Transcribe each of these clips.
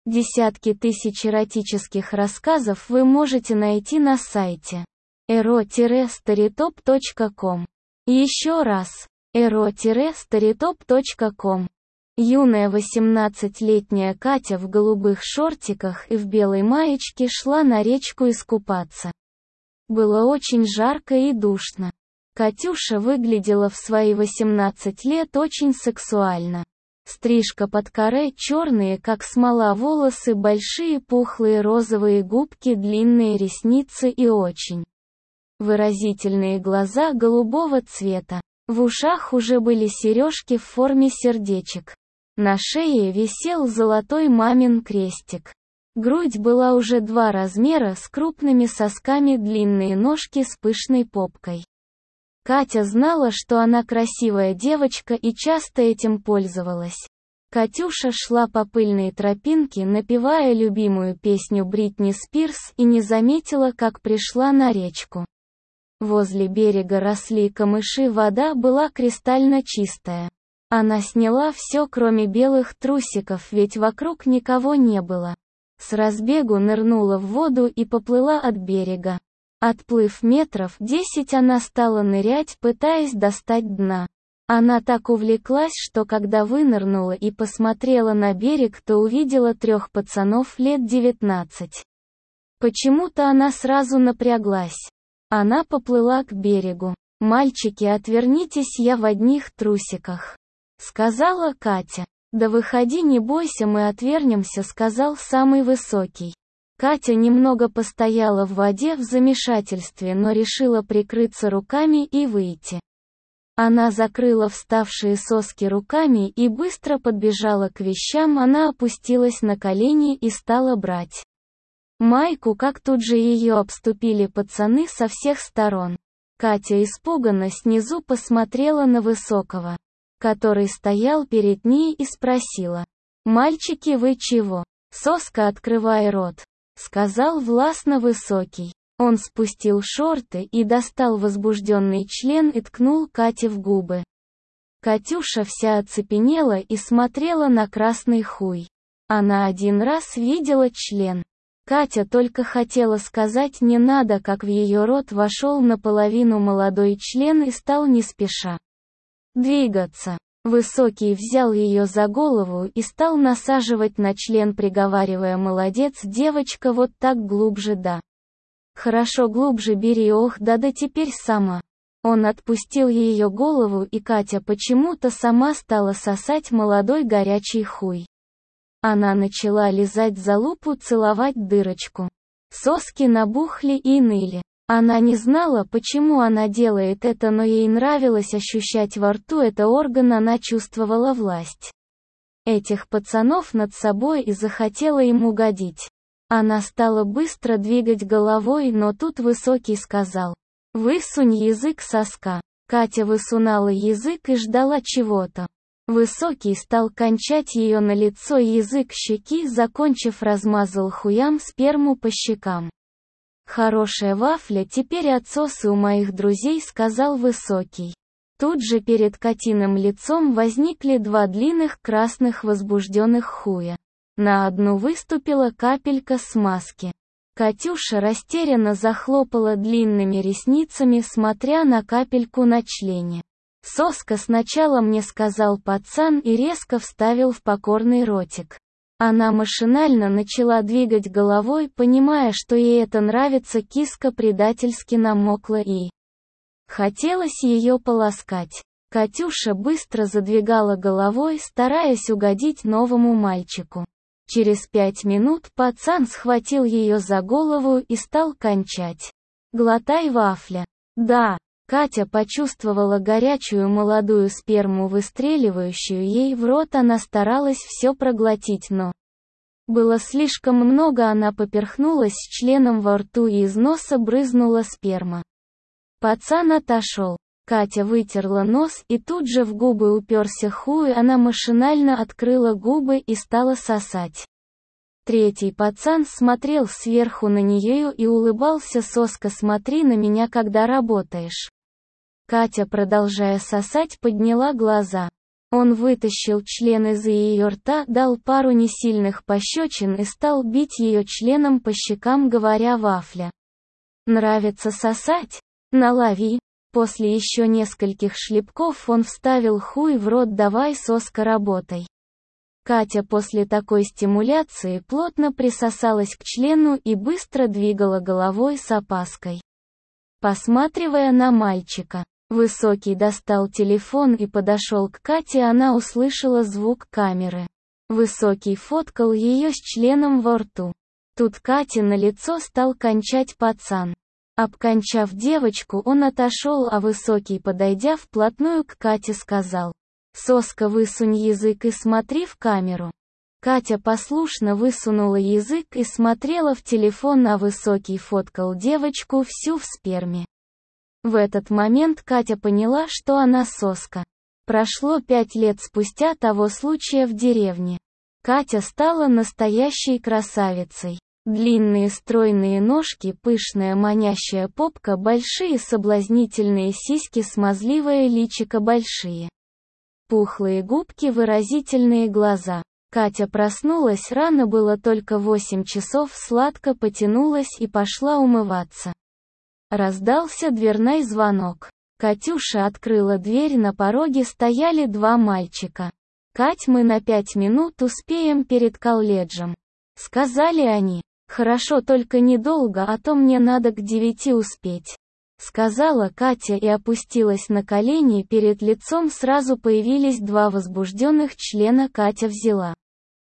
Десятки тысяч эротических рассказов вы можете найти на сайте ero-storytop.com. Еще раз. ero-storytop.com. Юная 18-летняя Катя в голубых шортиках и в белой маечке шла на речку искупаться. Было очень жарко и душно. Катюша выглядела в свои 18 лет очень сексуально. Стрижка под каре, черные как смола волосы, большие пухлые розовые губки, длинные ресницы и очень выразительные глаза голубого цвета. В ушах уже были сережки в форме сердечек. На шее висел золотой мамин крестик. Грудь была уже 2 размера с крупными сосками, длинные ножки с пышной попкой. Катя знала, что она красивая девочка и часто этим пользовалась. Катюша шла по пыльной тропинке, напевая любимую песню Бритни Спирс, и не заметила, как пришла на речку. Возле берега росли камыши, вода была кристально чистая. Она сняла все, кроме белых трусиков, ведь вокруг никого не было. С разбегу нырнула в воду и поплыла от берега. Отплыв метров 10, она стала нырять, пытаясь достать дна. Она так увлеклась, что когда вынырнула и посмотрела на берег, то увидела 3 пацанов лет 19. Почему-то она сразу напряглась. Она поплыла к берегу. «Мальчики, отвернитесь, я в одних трусиках», — сказала Катя. «Да выходи, не бойся, мы отвернемся», — сказал самый высокий. Катя немного постояла в воде в замешательстве, но решила прикрыться руками и выйти. Она закрыла вставшие соски руками и быстро подбежала к вещам. Она опустилась на колени и стала брать майку, как тут же ее обступили пацаны со всех сторон. Катя испуганно снизу посмотрела на высокого, который стоял перед ней, и спросила: «Мальчики, вы чего? Соска, открывай рот», — сказал властно высокий. Он спустил шорты и достал возбужденный член и ткнул Кате в губы. Катюша вся оцепенела и смотрела на красный хуй. Она 1 раз видела член. Катя только хотела сказать «не надо», как в ее рот вошел наполовину молодой член и стал не спеша двигаться. Высокий взял ее за голову и стал насаживать на член, приговаривая: «Молодец, девочка, вот так, глубже, да. Хорошо, глубже бери, ох, да теперь сама». Он отпустил ее голову, и Катя почему-то сама стала сосать молодой горячий хуй. Она начала лизать залупу, целовать дырочку. Соски набухли и ныли. Она не знала, почему она делает это, но ей нравилось ощущать во рту этот орган, она чувствовала власть этих пацанов над собой и захотела им угодить. Она стала быстро двигать головой, но тут высокий сказал: «Высунь язык соска». Катя высунула язык и ждала чего-то. Высокий стал кончать ее на лицо, язык щеки, закончив, размазал хуям сперму по щекам. «Хорошая вафля, теперь отсосы у моих друзей», — сказал высокий. Тут же перед Катиным лицом возникли 2 длинных красных возбужденных хуя. На одну выступила капелька смазки. Катюша растерянно захлопала длинными ресницами, смотря на капельку на члене. «Соска сначала мне», — сказал пацан и резко вставил в покорный ротик. Она машинально начала двигать головой, понимая, что ей это нравится. Киска предательски намокла и хотелось ее полоскать. Катюша быстро задвигала головой, стараясь угодить новому мальчику. Через 5 минут пацан схватил ее за голову и стал кончать. «Глотай, вафля». «Да». Катя почувствовала горячую молодую сперму, выстреливающую ей в рот. Она старалась все проглотить, но было слишком много. Она поперхнулась членом во рту, и из носа брызнула сперма. Пацан отошел. Катя вытерла нос, и тут же в губы уперся хуй. Она машинально открыла губы и стала сосать. 3-й пацан смотрел сверху на нее и улыбался: «Соска, смотри на меня, когда работаешь». Катя, продолжая сосать, подняла глаза. Он вытащил член из ее рта, дал пару несильных пощечин и стал бить ее членом по щекам, говоря: «Вафля. Нравится сосать? Налови». После еще нескольких шлепков он вставил хуй в рот: «Давай, соска, работай». Катя после такой стимуляции плотно присосалась к члену и быстро двигала головой с опаской, посматривая на мальчика. Высокий достал телефон и подошел к Кате, она услышала звук камеры. Высокий фоткал ее с членом во рту. Тут Кате на лицо стал кончать пацан. Обкончав девочку, он отошел, а Высокий, подойдя вплотную к Кате, сказал: «Соска, высунь язык и смотри в камеру». Катя послушно высунула язык и смотрела в телефон, а Высокий фоткал девочку всю в сперме. В этот момент Катя поняла, что она соска. Прошло 5 лет спустя того случая в деревне. Катя стала настоящей красавицей. Длинные стройные ножки, пышная манящая попка, большие соблазнительные сиськи, смазливое личико, большие пухлые губки, выразительные глаза. Катя проснулась рано, было только 8 часов, сладко потянулась и пошла умываться. Раздался дверной звонок. Катюша открыла дверь, на пороге стояли 2 мальчика. «Кать, мы на 5 минут успеем перед колледжем», — сказали они. «Хорошо, только недолго, а то мне надо к 9 успеть», — сказала Катя и опустилась на колени, перед лицом сразу появились 2 возбужденных члена. Катя взяла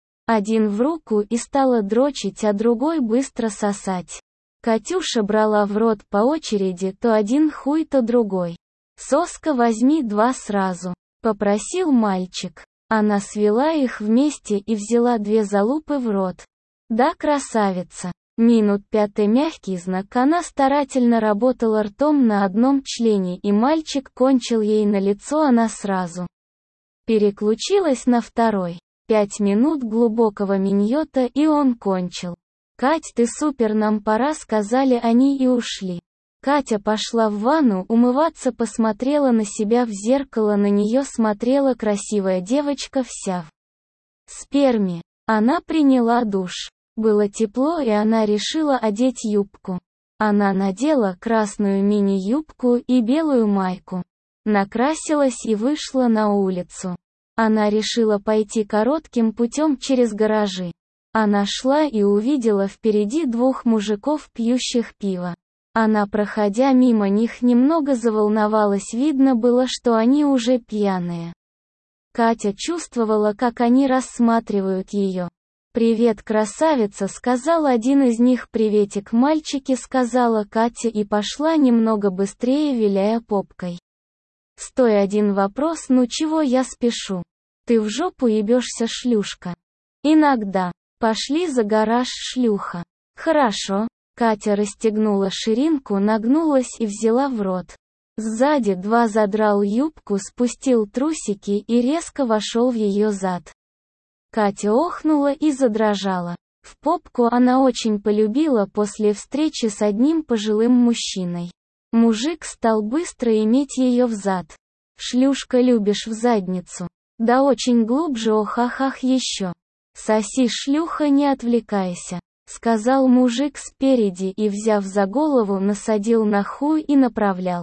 один в руку и стала дрочить, а другой быстро сосать. Катюша брала в рот по очереди, то один хуй, то другой. «Соска, возьми 2 сразу», — попросил мальчик. Она свела их вместе и взяла 2 залупы в рот. «Да, красавица». Минут 5 мягкий знак, она старательно работала ртом на одном члене, и мальчик кончил ей на лицо, она сразу переключилась на второй. 5 минут глубокого миньота, и он кончил. «Кать, ты супер, нам пора», — сказали они и ушли. Катя пошла в ванну умываться, посмотрела на себя в зеркало, на нее смотрела красивая девочка вся в сперме. Она приняла душ. Было тепло, и она решила одеть юбку. Она надела красную мини-юбку и белую майку. Накрасилась и вышла на улицу. Она решила пойти коротким путем через гаражи. Она шла и увидела впереди 2 мужиков, пьющих пиво. Она, проходя мимо них, немного заволновалась, видно было, что они уже пьяные. Катя чувствовала, как они рассматривают ее. «Привет, красавица», — сказал один из них. «Приветик, мальчики», — сказала Катя и пошла немного быстрее, виляя попкой. «Стой, один вопрос, ну чего я спешу? Ты в жопу ебешься, шлюшка?» «Иногда». «Пошли за гараж, шлюха». «Хорошо». Катя расстегнула ширинку, нагнулась и взяла в рот. Сзади 2 задрал юбку, спустил трусики и резко вошел в ее зад. Катя охнула и задрожала. В попку она очень полюбила после встречи с одним пожилым мужчиной. Мужик стал быстро иметь ее в зад. «Шлюшка, любишь в задницу?» «Да очень глубже, ох-ах-ах, еще». «Соси, шлюха, не отвлекайся», — сказал мужик спереди и, взяв за голову, насадил на хуй и направлял.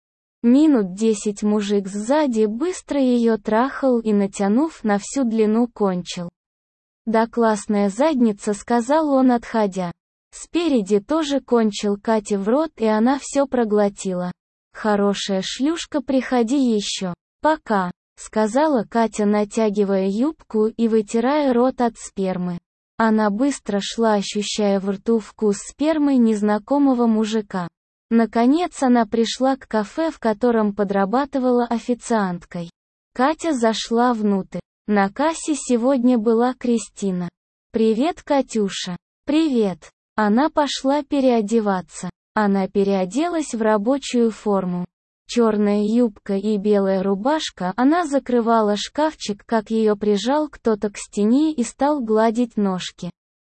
Минут 10 мужик сзади быстро ее трахал и, натянув на всю длину, кончил. «Да классная задница», — сказал он, отходя. Спереди тоже кончил Кате в рот, и она все проглотила. «Хорошая шлюшка, приходи еще». «Пока», — сказала Катя, натягивая юбку и вытирая рот от спермы. Она быстро шла, ощущая в рту вкус спермы незнакомого мужика. Наконец она пришла к кафе, в котором подрабатывала официанткой. Катя зашла внутрь. На кассе сегодня была Кристина. «Привет, Катюша». «Привет». Она пошла переодеваться. Она переоделась в рабочую форму. Черная юбка и белая рубашка, она закрывала шкафчик, как ее прижал кто-то к стене и стал гладить ножки,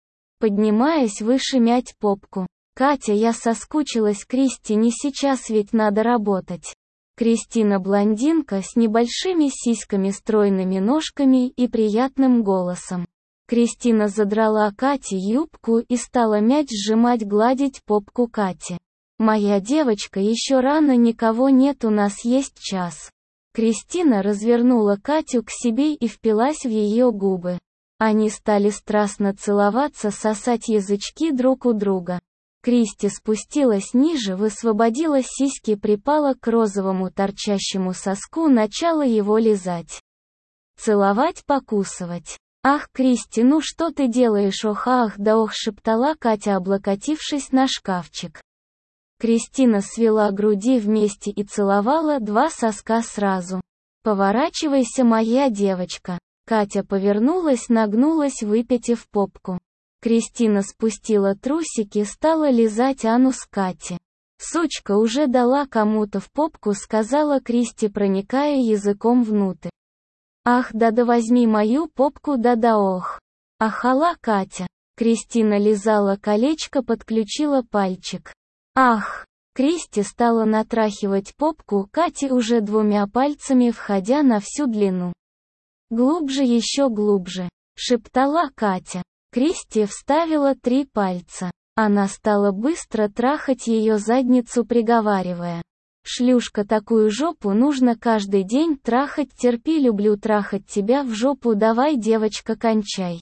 поднимаясь выше, мять попку. «Катя, я соскучилась, Кристине, сейчас ведь надо работать». Кристина-блондинка с небольшими сиськами, стройными ножками и приятным голосом. Кристина задрала Кате юбку и стала мяч сжимать, гладить попку Кати. «Моя девочка, еще рано, никого нет, у нас есть час». Кристина развернула Катю к себе и впилась в ее губы. Они стали страстно целоваться, сосать язычки друг у друга. Кристи спустилась ниже, высвободила сиськи, припала к розовому торчащему соску, начала его лизать. Целовать, покусывать. «Ах, Кристи, ну что ты делаешь, ох, ах, да ох», шептала Катя, облокотившись на шкафчик. Кристина свела груди вместе и целовала 2 соска сразу. «Поворачивайся, моя девочка». Катя повернулась, нагнулась, выпятив попку. Кристина спустила трусики, стала лизать анус Кати. «Сучка уже дала кому-то в попку», сказала Кристи, проникая языком внутрь. «Ах, да-да, возьми мою попку, да-да, ох». Ахала Катя. Кристина лизала колечко, подключила пальчик. «Ах!» Кристи стала натрахивать попку Кати уже 2 пальцами, входя на всю длину. «Глубже, еще глубже», шептала Катя. Кристи вставила 3 пальца. Она стала быстро трахать ее задницу, приговаривая: «Шлюшка, такую жопу нужно каждый день трахать, терпи, люблю трахать тебя в жопу, давай, девочка, кончай».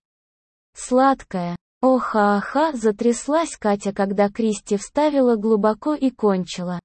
Сладкая. «Оха-аха», затряслась Катя, когда Кристи вставила глубоко и кончила.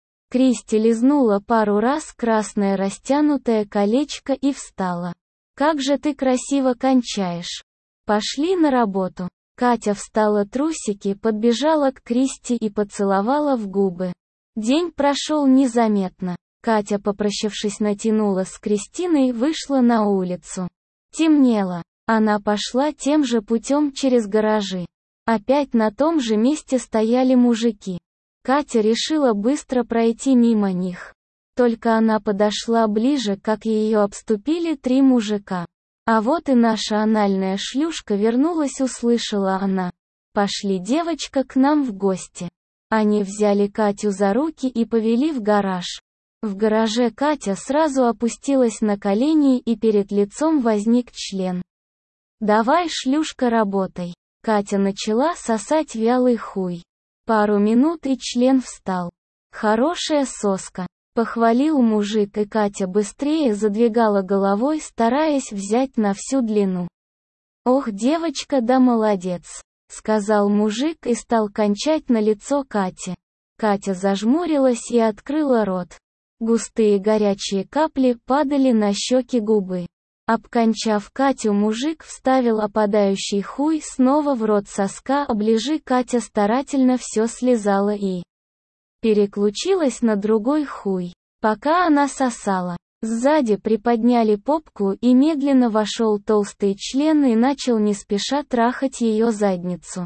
Кристи лизнула пару раз красное растянутое колечко и встала. «Как же ты красиво кончаешь! Пошли на работу». Катя встала, трусики, подбежала к Кристи и поцеловала в губы. День прошел незаметно. Катя, попрощавшись, натянула с Кристиной, вышла на улицу. Темнело. Она пошла тем же путем через гаражи. Опять на том же месте стояли мужики. Катя решила быстро пройти мимо них. Только она подошла ближе, как ее обступили 3 мужика. «А вот и наша анальная шлюшка вернулась», услышала она. «Пошли, девочка, к нам в гости». Они взяли Катю за руки и повели в гараж. В гараже Катя сразу опустилась на колени и перед лицом возник член. «Давай, шлюшка, работай». Катя начала сосать вялый хуй. Пару минут и член встал. «Хорошая соска», похвалил мужик, и Катя быстрее задвигала головой, стараясь взять на всю длину. «Ох, девочка, да молодец», сказал мужик и стал кончать на лицо Кати. Катя зажмурилась и открыла рот. Густые горячие капли падали на щеки, губы. Обкончав Катю, мужик вставил опадающий хуй снова в рот соска, оближи. Катя старательно все слезала и переключилась на другой хуй. Пока она сосала, сзади приподняли попку, и медленно вошел толстый член и начал не спеша трахать ее задницу.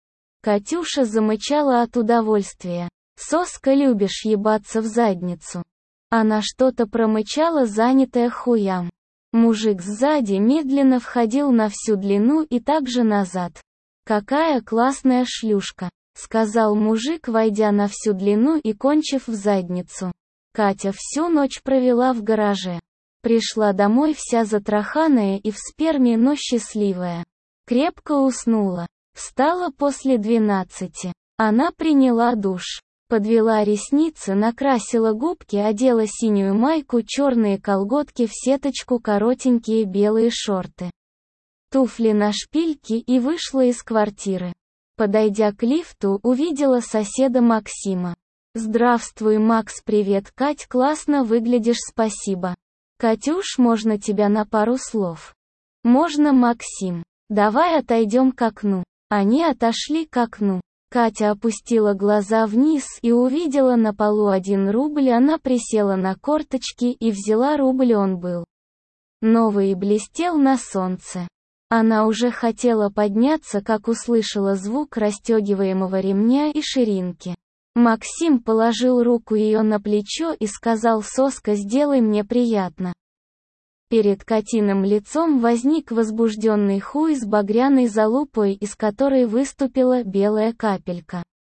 Катюша замычала от удовольствия. «Соска, любишь ебаться в задницу?» Она что-то промычала, занятая хуям. Мужик сзади медленно входил на всю длину и также назад. «Какая классная шлюшка», сказал мужик, войдя на всю длину и кончив в задницу. Катя всю ночь провела в гараже. Пришла домой вся затраханная и в сперме, но счастливая. Крепко уснула. Встала после 12. Она приняла душ. Подвела ресницы, накрасила губки, одела синюю майку, черные колготки в сеточку, коротенькие белые шорты, туфли на шпильке и вышла из квартиры. Подойдя к лифту, увидела соседа Максима. «Здравствуй, Макс». «Привет, Кать, классно выглядишь, спасибо». «Катюш, можно тебя на пару слов?» «Можно, Максим. Давай отойдем к окну». Они отошли к окну. Катя опустила глаза вниз и увидела на полу 1 рубль. Она присела на корточки и взяла рубль, он был новый и блестел на солнце. Она уже хотела подняться, как услышала звук расстегиваемого ремня и ширинки. Максим положил руку ее на плечо и сказал: «Соска, сделай мне приятно». Перед Катиным лицом возник возбужденный хуй с багряной залупой, из которой выступила белая капелька.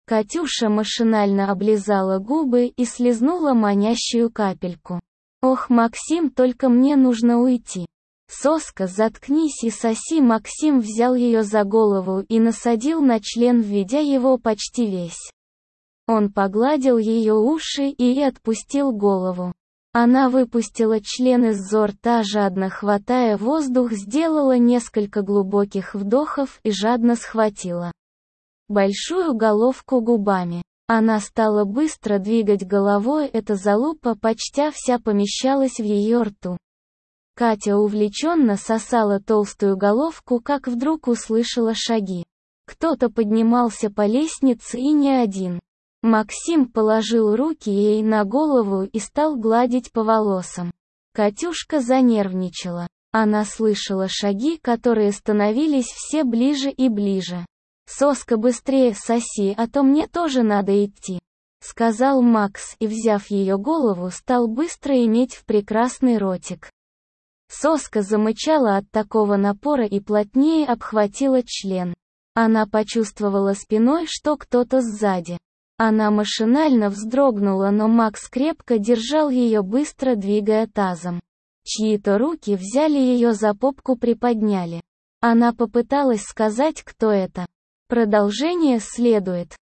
Катюша машинально облизала губы и слизнула манящую капельку. «Ох, Максим, только мне нужно уйти». «Соска, заткнись и соси». Максим взял ее за голову и насадил на член, введя его почти весь. Он погладил ее уши и отпустил голову. Она выпустила член изо рта, жадно хватая воздух, сделала несколько глубоких вдохов и жадно схватила большую головку губами. Она стала быстро двигать головой, эта залупа почти вся помещалась в ее рту. Катя увлеченно сосала толстую головку, как вдруг услышала шаги. Кто-то поднимался по лестнице, и не один. Максим положил руки ей на голову и стал гладить по волосам. Катюшка занервничала. Она слышала шаги, которые становились все ближе и ближе. «Соска, быстрее соси, а то мне тоже надо идти», — сказал Макс и, взяв ее голову, стал быстро иметь в прекрасный ротик. Соска замычала от такого напора и плотнее обхватила член. Она почувствовала спиной, что кто-то сзади. Она машинально вздрогнула, но Макс крепко держал ее, быстро двигая тазом. Чьи-то руки взяли ее за попку, приподняли. Она попыталась сказать, кто это. Продолжение следует.